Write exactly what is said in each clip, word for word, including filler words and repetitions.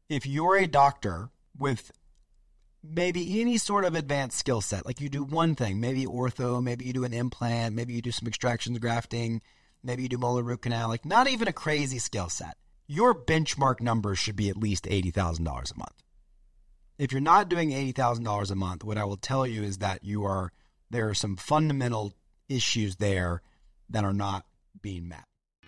if you're a doctor with maybe any sort of advanced skill set, like you do one thing, maybe ortho, maybe you do an implant, maybe you do some extractions, grafting, maybe you do molar root canal, like not even a crazy skill set, your benchmark numbers should be at least eighty thousand dollars a month. If you're not doing eighty thousand dollars a month, what I will tell you is that you are, there are some fundamental issues there that are not being met.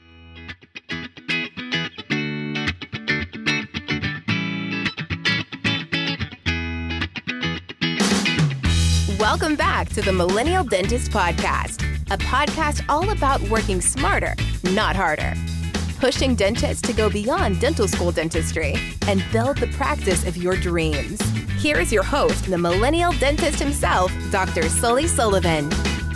Welcome back to the Millennial Dentist Podcast, a podcast all about working smarter, not harder. Pushing dentists to go beyond dental school dentistry and build the practice of your dreams. Here is your host, the millennial dentist himself, Doctor Sully Sullivan.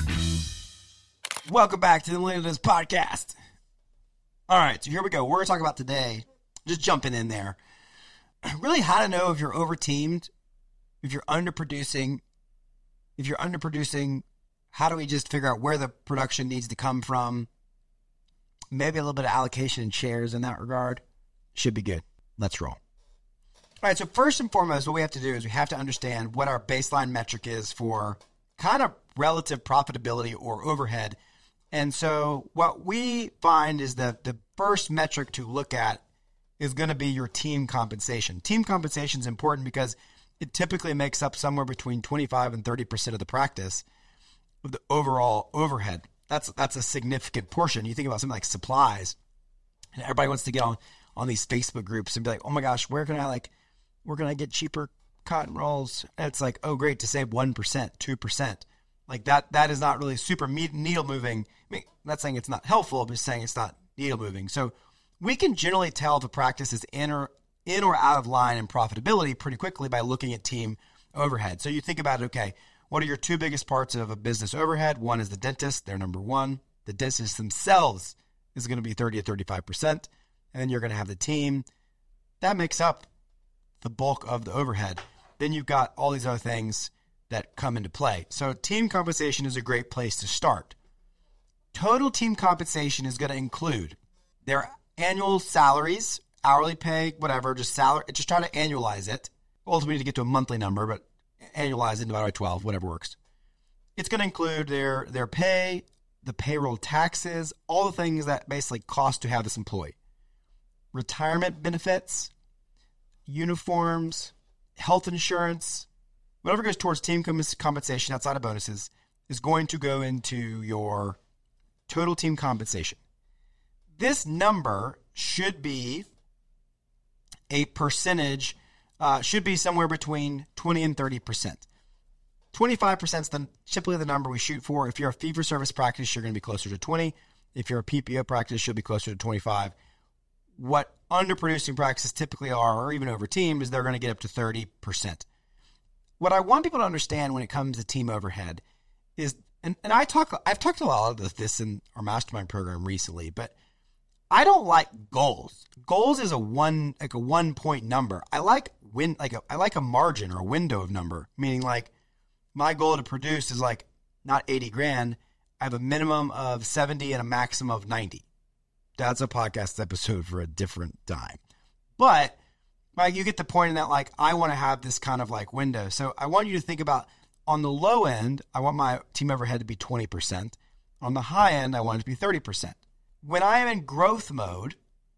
Welcome back to the Millennial Dentist Podcast. All right, so here we go. We're going to talk about today, just jumping in there, really how to know if you're over-teamed, if you're underproducing. If you're underproducing, how do we just figure out where the production needs to come from? Maybe a little bit of allocation and shares in that regard. Should be good. Let's roll. All right, so first and foremost, what we have to do is we have to understand what our baseline metric is for kind of relative profitability or overhead. And so what we find is that the first metric to look at is going to be your team compensation. Team compensation is important because it typically makes up somewhere between twenty-five and thirty percent of the practice of the overall overhead. That's that's a significant portion. You think about something like supplies, and everybody wants to get on, on these Facebook groups and be like, oh my gosh, where can I like, where can I get cheaper cotton rolls? And it's like, oh great, to save one percent, two percent. Like that, that is not really super needle moving. I mean, I'm not saying it's not helpful, but just saying it's not needle moving. So we can generally tell if a practice is in or in or out of line in profitability pretty quickly by looking at team overhead. So you think about it, okay, what are your two biggest parts of a business overhead? One is the dentist, they're number one. The dentists themselves is going to be thirty to thirty-five percent. And then you're going to have the team. That makes up the bulk of the overhead. Then you've got all these other things that come into play. So team compensation is a great place to start. Total team compensation is going to include their annual salaries, hourly pay, whatever, just salary, just try to annualize it. Ultimately, to get to a monthly number, but annualize it divided by twelve, whatever works. It's going to include their, their pay, the payroll taxes, all the things that basically cost to have this employee. Retirement benefits, uniforms, health insurance, whatever goes towards team compensation outside of bonuses is going to go into your total team compensation. This number should be a percentage, uh, should be somewhere between twenty and thirty percent. twenty-five percent is the, typically the number we shoot for. If you're a fee-for-service practice, you're going to be closer to twenty. If you're a P P O practice, you'll be closer to twenty-five. What underproducing practices typically are, or even over-teamed, is they're going to get up to thirty percent. What I want people to understand when it comes to team overhead is, and, and I talk, I've talked a lot of this in our mastermind program recently, but I don't like goals. Goals is a one, like a one point number. I like win, like a, I like a margin or a window of number, meaning like my goal to produce is like not eighty grand. I have a minimum of seventy and a maximum of ninety. That's a podcast episode for a different time. But like you get the point in that like I want to have this kind of like window. So I want you to think about on the low end, I want my team overhead to be twenty percent. On the high end, I want it to be thirty percent. When I am in growth mode,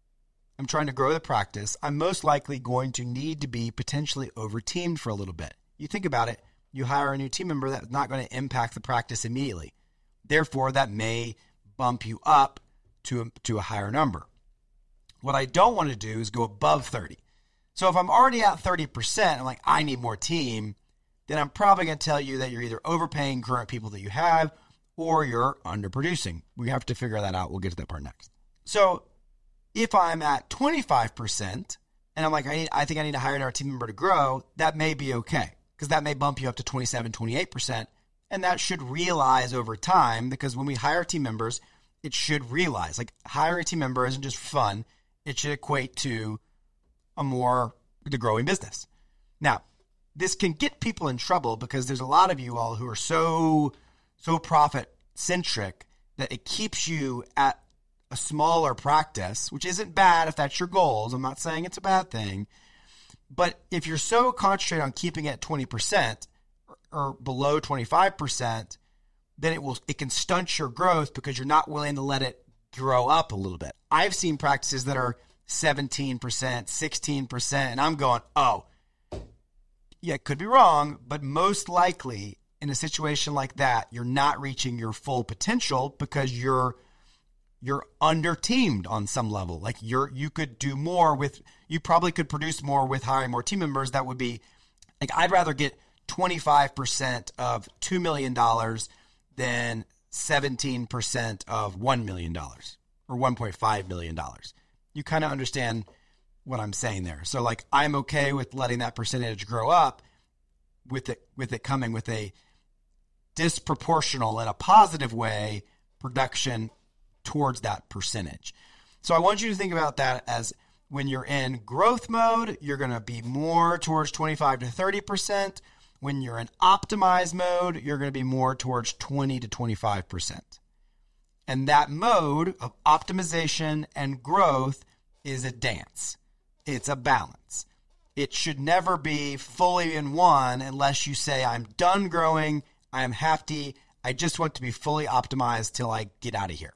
I'm trying to grow the practice, I'm most likely going to need to be potentially over-teamed for a little bit. You think about it, you hire a new team member that's not going to impact the practice immediately. Therefore, that may bump you up to a, to a higher number. What I don't want to do is go above thirty. So if I'm already at thirty percent, I'm like, I need more team, then I'm probably going to tell you that you're either overpaying current people that you have or you're underproducing. We have to figure that out. We'll get to that part next. So if I'm at twenty-five percent and I'm like, I, need, I think I need to hire another team member to grow, that may be okay because that may bump you up to twenty-seven, twenty-eight percent. And that should realize over time because when we hire team members, it should realize like hiring a team member isn't just fun. It should equate to a more the growing business. Now, this can get people in trouble because there's a lot of you all who are so so profit centric that it keeps you at a smaller practice, which isn't bad if that's your goals. I'm not saying it's a bad thing, But if you're so concentrated on keeping it at twenty percent or, or below twenty-five percent, then it will it can stunt your growth because you're not willing to let it grow up a little bit. I've seen practices that are seventeen percent, sixteen percent, and I'm going, oh, yeah, it could be wrong, but most likely in a situation like that, you're not reaching your full potential because you're you're under-teamed on some level. Like you're you could do more with, you probably could produce more with hiring more team members. That would be, like, I'd rather get twenty-five percent of two million dollars than seventeen percent of one million dollars or one point five million dollars. You kind of understand what I'm saying there. So like, I'm okay with letting that percentage grow up with it, with it coming with a disproportional in a positive way production towards that percentage. So I want you to think about that as when you're in growth mode, you're going to be more towards twenty-five to thirty percent. When you're in optimize mode, you're going to be more towards twenty to twenty-five percent. And that mode of optimization and growth is a dance. It's a balance. It should never be fully in one unless you say, I'm done growing, I am happy, I just want to be fully optimized till I get out of here.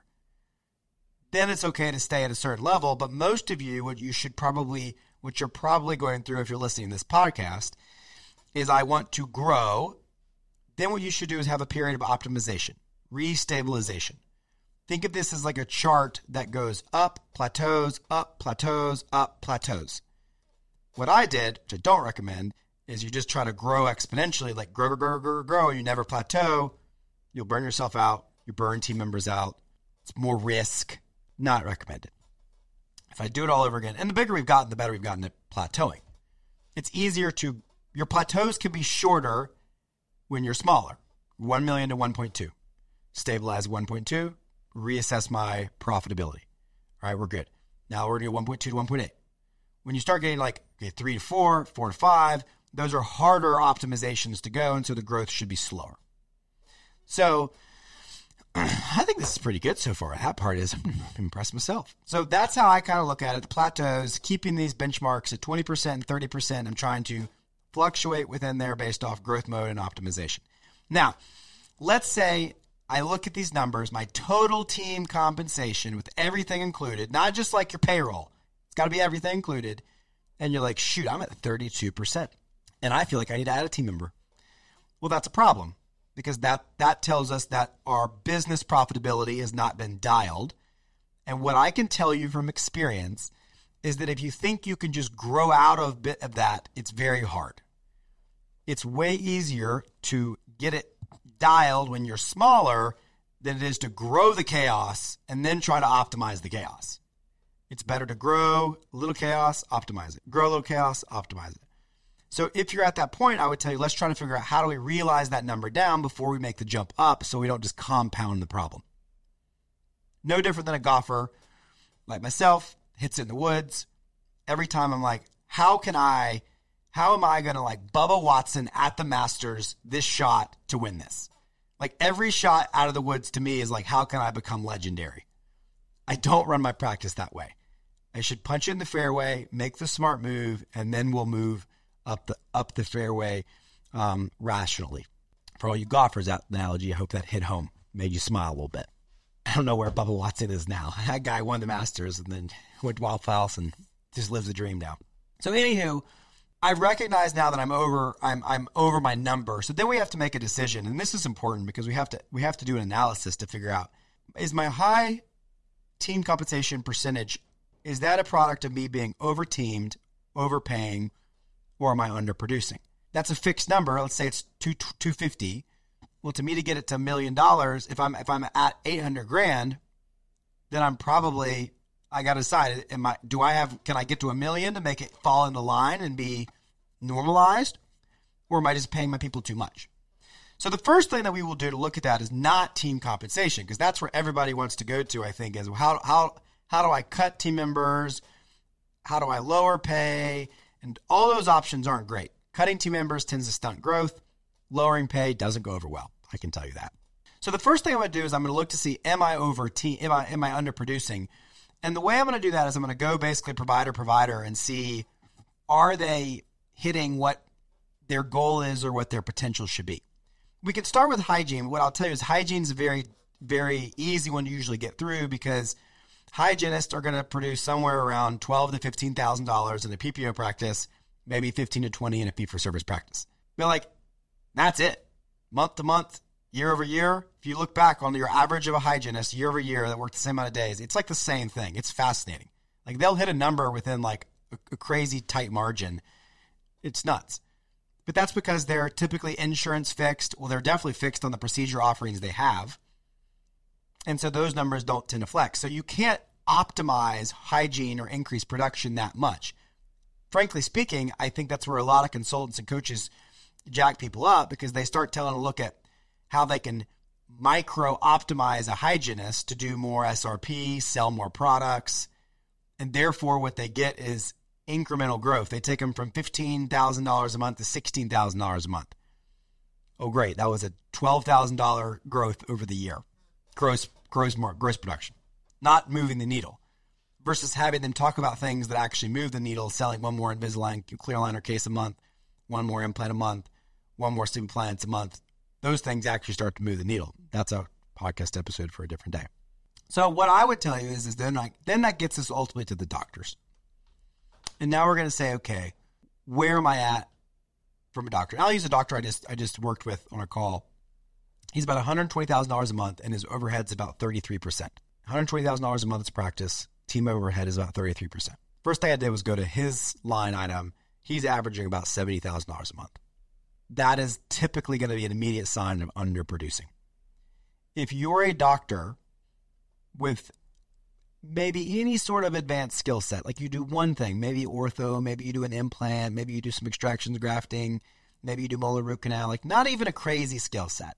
Then it's okay to stay at a certain level, but most of you, what you should probably, what you're probably going through if you're listening to this podcast, is I want to grow. Then what you should do is have a period of optimization, restabilization. Think of this as like a chart that goes up, plateaus, up, plateaus, up, plateaus. What I did, which I don't recommend, is you just try to grow exponentially, like grow, grow, grow, grow, grow, and you never plateau. You'll burn yourself out. You burn team members out. It's more risk. Not recommended. If I do it all over again, and the bigger we've gotten, the better we've gotten at plateauing. It's easier to, your plateaus can be shorter when you're smaller. one million to one point two. Stabilize one point two. Reassess my profitability. All right, we're good. Now we're going to go one point two to one point eight. When you start getting like okay, three to four, four to five, those are harder optimizations to go, and so the growth should be slower. So I think this is pretty good so far. That part is, I'm impressed myself. So that's how I kind of look at it. The plateaus, keeping these benchmarks at twenty percent and thirty percent. I'm trying to fluctuate within there based off growth mode and optimization. Now, let's say I look at these numbers, my total team compensation with everything included, not just like your payroll. It's got to be everything included. And you're like, shoot, I'm at thirty-two percent. And I feel like I need to add a team member. Well, that's a problem because that, that tells us that our business profitability has not been dialed. And what I can tell you from experience is that if you think you can just grow out of bit of that, it's very hard. It's way easier to get it dialed when you're smaller than it is to grow the chaos and then try to optimize the chaos. It's better to grow a little chaos, optimize it. Grow a little chaos, optimize it. So if you're at that point, I would tell you, let's try to figure out how do we realize that number down before we make the jump up so we don't just compound the problem. No different than a golfer like myself, hits it in the woods. Every time I'm like, how can I, how am I going to like Bubba Watson at the Masters this shot to win this? Like every shot out of the woods to me is like, how can I become legendary? I don't run my practice that way. I should punch in the fairway, make the smart move, and then we'll move up the up the fairway um, rationally. For all you golfers, that analogy, I hope that hit home, made you smile a little bit. I don't know where Bubba Watson is now. That guy won the Masters and then went to Wild House and just lives the dream now. So anywho, I recognize now that I'm over I'm I'm over my number. So then we have to make a decision, and this is important because we have to we have to do an analysis to figure out, is my high team compensation percentage, is that a product of me being over-teamed, overpaying, or am I underproducing? That's a fixed number. Let's say it's two two fifty. Well, to me to get it to a million dollars, if I'm if I'm at eight hundred grand, then I'm probably I got to decide. Am I do I have can I get to a million to make it fall into line and be normalized, or am I just paying my people too much? So the first thing that we will do to look at that is not team compensation, because that's where everybody wants to go to. I think is how how how do I cut team members? How do I lower pay? And all those options aren't great. Cutting team members tends to stunt growth. Lowering pay doesn't go over well. I can tell you that. So the first thing I'm going to do is I'm going to look to see, am I over team, am I, am I underproducing? And the way I'm going to do that is I'm going to go basically provider, provider and see are they hitting what their goal is or what their potential should be? We can start with hygiene. What I'll tell you is hygiene is a very, very easy one to usually get through because hygienists are going to produce somewhere around twelve thousand to fifteen thousand dollars in a P P O practice, maybe fifteen to twenty in a fee-for-service practice. But like, that's it. Month to month, year over year. If you look back on your average of a hygienist year over year that worked the same amount of days, it's like the same thing. It's fascinating. Like they'll hit a number within like a, a crazy tight margin. It's nuts. But that's because they're typically insurance fixed. Well, they're definitely fixed on the procedure offerings they have. And so those numbers don't tend to flex. So you can't optimize hygiene or increase production that much. Frankly speaking, I think that's where a lot of consultants and coaches jack people up because they start telling them to look at how they can micro optimize a hygienist to do more S R P, sell more products. And therefore what they get is incremental growth. They take them from fifteen thousand dollars a month to sixteen thousand dollars a month. Oh, great. That was a twelve thousand dollars growth over the year. Gross, gross, more, gross production. Not moving the needle. Versus having them talk about things that actually move the needle, selling one more Invisalign clear aligner case a month, one more implant a month, one more sleep appliance a month. Those things actually start to move the needle. That's a podcast episode for a different day. So what I would tell you is, is then, like, then that gets us ultimately to the doctors. And now we're going to say, okay, where am I at from a doctor? And I'll use a doctor I just I just worked with on a call. He's about one hundred twenty thousand dollars a month, and his overhead's about thirty-three percent. one hundred twenty thousand dollars a month is practice. Team overhead is about thirty-three percent. First thing I did was go to his line item. He's averaging about seventy thousand dollars a month. That is typically going to be an immediate sign of underproducing. If you're a doctor with maybe any sort of advanced skill set, like you do one thing, maybe ortho, maybe you do an implant, maybe you do some extractions, grafting, maybe you do molar root canal, like not even a crazy skill set.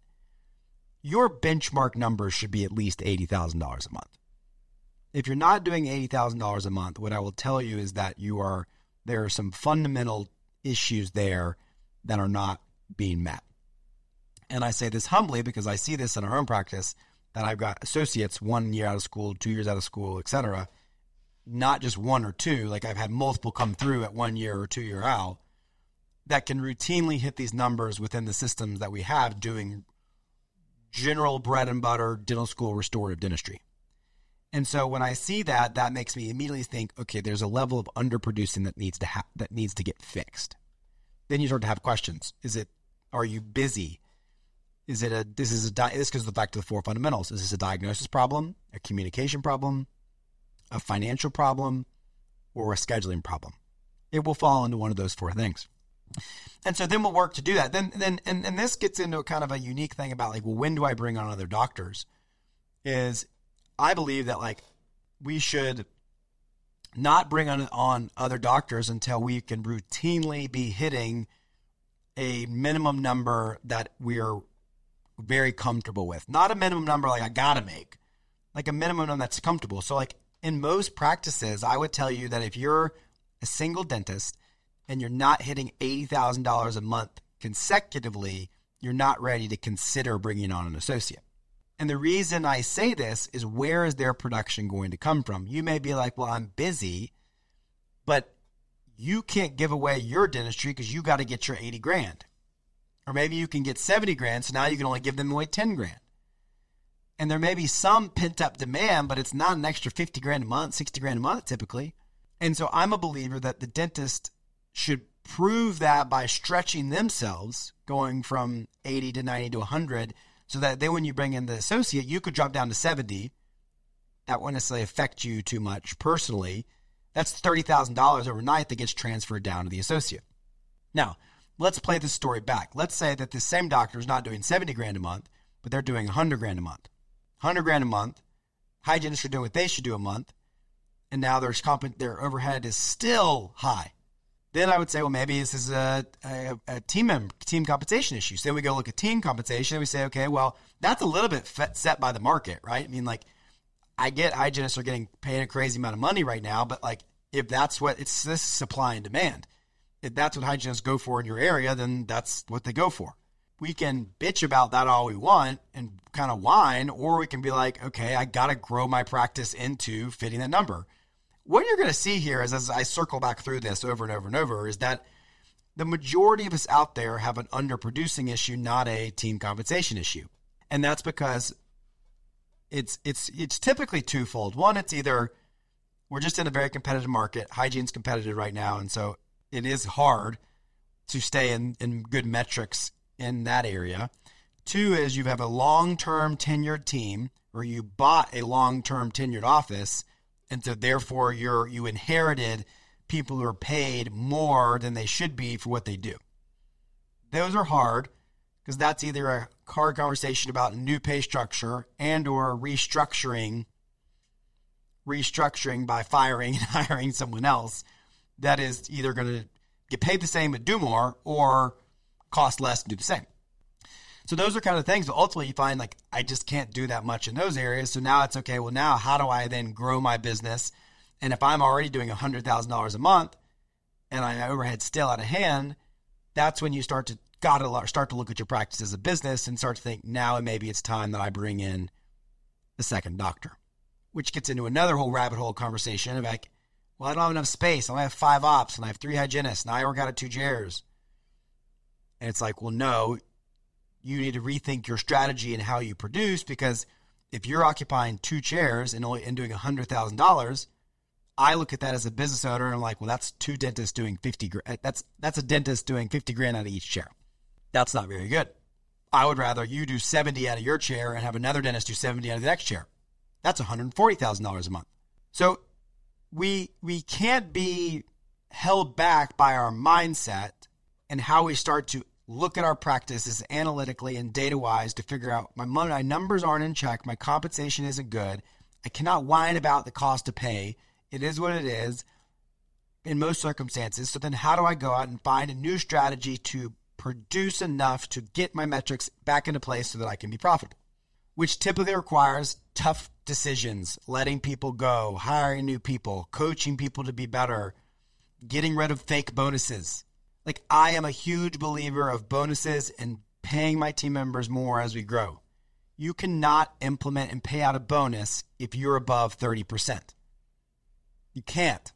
Your benchmark numbers should be at least eighty thousand dollars a month. If you're not doing eighty thousand dollars a month, what I will tell you is that you are there are some fundamental issues there that are not being met. And I say this humbly because I see this in our own practice, that I've got associates one year out of school, two years out of school, et cetera. Not just one or two, like I've had multiple come through at one year or two year out that can routinely hit these numbers within the systems that we have doing general bread and butter dental school restorative dentistry. And so when I see that, that makes me immediately think, okay, there's a level of underproducing that needs to ha- that needs to get fixed. Then you start to have questions. Is it, are you busy? Is it a, this is a, di- this goes back to the four fundamentals. Is this a diagnosis problem, a communication problem, a financial problem, or a scheduling problem? It will fall into one of those four things. And so then we'll work to do that. Then, then, and, and this gets into kind of a unique thing about like, well, when do I bring on other doctors? Is I believe that like we should not bring on, on other doctors until we can routinely be hitting a minimum number that we are very comfortable with. Not a minimum number like I gotta make, like a minimum number that's comfortable. So like in most practices, I would tell you that if you're a single dentist and you're not hitting eighty thousand dollars a month consecutively, you're not ready to consider bringing on an associate. And the reason I say this is, where is their production going to come from? You may be like, well, I'm busy, but you can't give away your dentistry because you got to get your eighty grand. Or maybe you can get seventy grand, so now you can only give them away ten grand. And there may be some pent up demand, but it's not an extra fifty grand a month, sixty grand a month typically. And so I'm a believer that the dentist should prove that by stretching themselves, going from eighty to ninety to one hundred, so that then when you bring in the associate, you could drop down to seventy. That won't necessarily affect you too much personally. That's thirty thousand dollars overnight that gets transferred down to the associate. Now, let's play this story back. Let's say that this same doctor is not doing seventy grand a month, but they're doing one hundred grand a month. one hundred grand a month. Hygienists are doing what they should do a month. And now their, comp- their overhead is still high. Then I would say, well, maybe this is a, a, a team member, team compensation issue. So then we go look at team compensation and we say, okay, well, that's a little bit set by the market, right? I mean, like, I get hygienists are getting paid a crazy amount of money right now, but like, if that's what it's, this supply and demand. If that's what hygienists go for in your area, then that's what they go for. We can bitch about that all we want and kind of whine, or we can be like, okay, I got to grow my practice into fitting that number. what you're going to see here is, as I circle back through this over and over and over, is that the majority of us out there have an underproducing issue, not a team compensation issue. And that's because it's it's it's typically twofold. One, it's either we're just in a very competitive market. Hygiene's competitive right now, and so it is hard to stay in, in good metrics in that area. Two is you have a long-term tenured team, or you bought a long-term tenured office, and so therefore you're you inherited people who are paid more than they should be for what they do. Those are hard because that's either a hard conversation about a new pay structure and or restructuring, restructuring by firing and hiring someone else that is either going to get paid the same but do more or cost less and do the same. So those are kind of things. But ultimately you find like, I just can't do that much in those areas. So now it's okay. Well, now how do I then grow my business? And if I'm already doing one hundred thousand dollars a month and my overhead's still out of hand, that's when you start to got to start to look at your practice as a business and start to think, now maybe it's time that I bring in the second doctor, which gets into another whole rabbit hole conversation of like, well, I don't have enough space. I only have five ops and I have three hygienists. Now I work out of two chairs. And it's like, well, no, you need to rethink your strategy and how you produce, because if you're occupying two chairs and only and doing one hundred thousand dollars, I look at that as a business owner and I'm like, well, that's two dentists doing fifty grand. That's, that's a dentist doing fifty grand out of each chair. That's not very good. I would rather you do seventy out of your chair and have another dentist do seventy out of the next chair. That's one hundred forty thousand dollars a month. So we, we can't be held back by our mindset and how we start to look at our practices analytically and data-wise to figure out my money, my numbers aren't in check, my compensation isn't good, I cannot whine about the cost to pay. It is what it is in most circumstances. So then how do I go out and find a new strategy to produce enough to get my metrics back into place so that I can be profitable? Which typically requires tough decisions, letting people go, hiring new people, coaching people to be better, getting rid of fake bonuses. Like, I am a huge believer of bonuses and paying my team members more as we grow. You cannot implement and pay out a bonus if you're above thirty percent. You can't.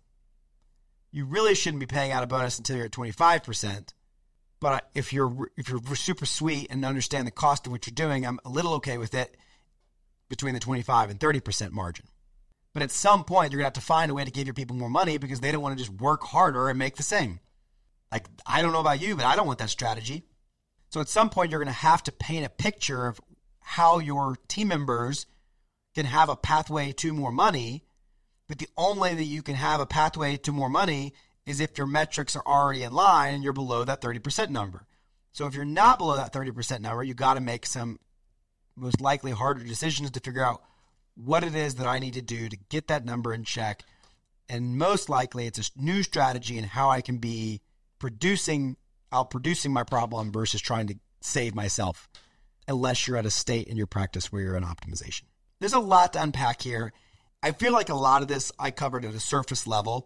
You really shouldn't be paying out a bonus until you're at twenty-five percent. But if you're if you're super sweet and understand the cost of what you're doing, I'm a little okay with it between the twenty-five and thirty percent margin. But at some point, you're going to have to find a way to give your people more money because they don't want to just work harder and make the same. Like, I don't know about you, but I don't want that strategy. So at some point, you're going to have to paint a picture of how your team members can have a pathway to more money. But the only way that you can have a pathway to more money is if your metrics are already in line and you're below that thirty percent number. So if you're not below that thirty percent number, you got to make some most likely harder decisions to figure out what it is that I need to do to get that number in check. And most likely it's a new strategy in how I can be producing, out producing my problem versus trying to save myself, unless you're at a state in your practice where you're in optimization. There's a lot to unpack here. I feel like a lot of this I covered at a surface level,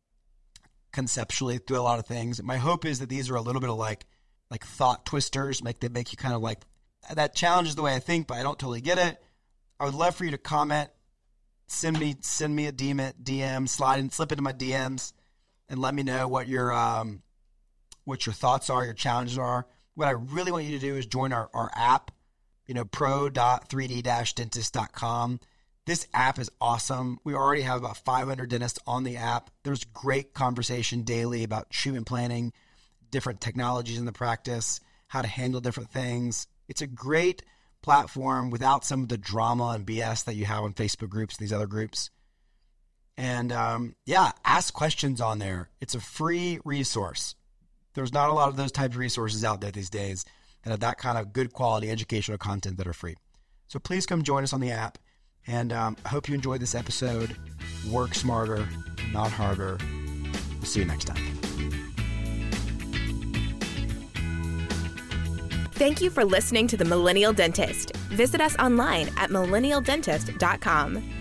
conceptually through a lot of things. My hope is that these are a little bit of like, like thought twisters, make they make you kind of like, that challenges the way I think, but I don't totally get it. I would love for you to comment, send me, send me a D M, slide and slip into my D Ms and let me know what your, um, what your thoughts are, your challenges are. What I really want you to do is join our, our app, you know, pro dot three d dash dentist dot com. This app is awesome. We already have about five hundred dentists on the app. There's great conversation daily about treatment planning, different technologies in the practice, how to handle different things. It's a great platform without some of the drama and B S that you have on Facebook groups and these other groups. And um, yeah, ask questions on there. It's a free resource. There's not a lot of those types of resources out there these days that have that kind of good quality educational content that are free. So please come join us on the app. And um, I hope you enjoyed this episode. Work smarter, not harder. We'll see you next time. Thank you for listening to The Millennial Dentist. Visit us online at millennial dentist dot com.